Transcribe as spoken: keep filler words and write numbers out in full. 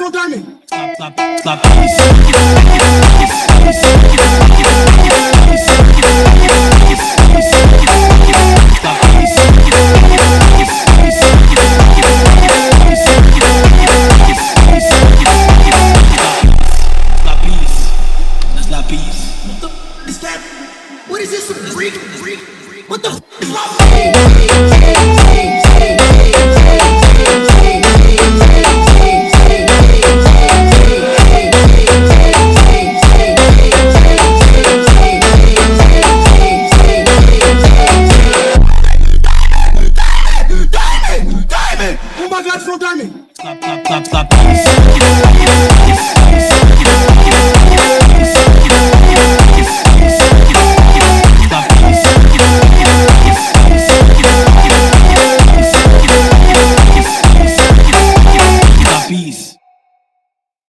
from Diamond. Slap, slap, slap, peace. What the is that? What is this? Some Greek? Greek? What the f is wrong? Diamond! Diamond! Oh my God, from Diamond! Slap, slap, slap, slap, peace. Peace.